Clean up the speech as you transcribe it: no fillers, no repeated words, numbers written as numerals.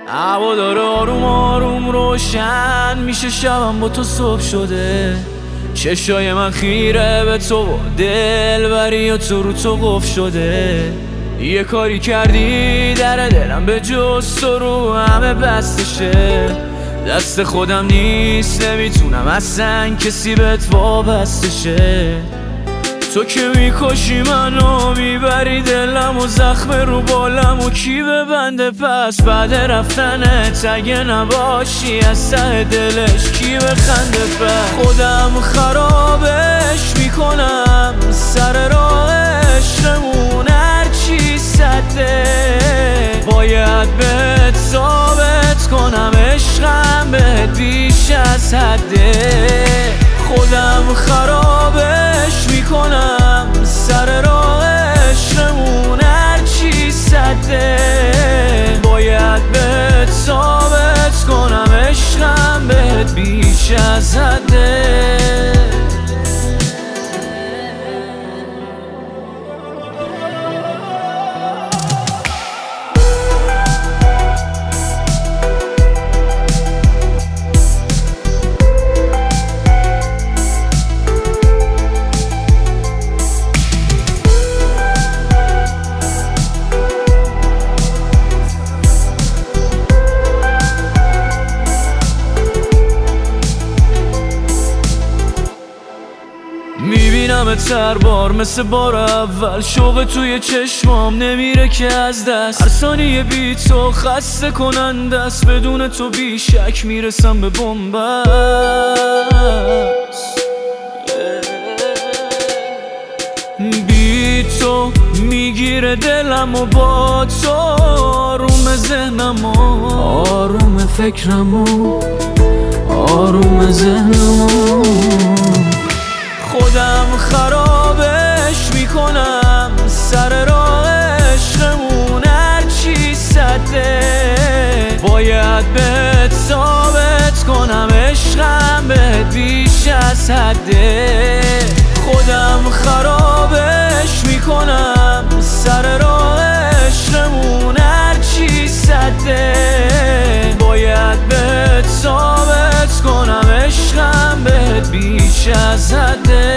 هوا داره آروم آروم روشن میشه، شبم با تو صبح شده. چشای من خیره به تو و دلبری تو رو تو قفل شده. یه کاری کردی در دلم به جز تو رو همه بستشه. دست خودم نیست نمیتونم اصلا کسی بهت وابسته شه. تو که میکشی منو میبری دلم و زخم رو بالم و کی ببنده پس بعد رفتنت اگه نباشی از ته دلش کی بخنده پس. خودم خرابش میکنم سر راهش نمون هرچی سده. باید بهت ثابت کنم عشقم بهت بیش از حده. خودم خرابش میکنم سر راهش نمون هرچی سده. باید بهت ثابت کنم عشقم بهت بیش از حده. میبینمت هر بار مثل بار اول، شوق توی چشمام نمیره که از دست. هر ثانیه بی تو خسته کننده است، بدون تو بی شک میرسم به بنبست. بی تو میگیره دلم و با تو آروم ذهنم و آروم فکرم و آروم ذهنم و خودم خرابش میکنم سر راهش نمون هرچی سده. باید بهت ثابت کنم عشقم بهت بیش از حده. خودم خرابش میکنم سر راهش نمون هرچی سده. باید بهت ثابت کنم عشقم بهت بیش از حده.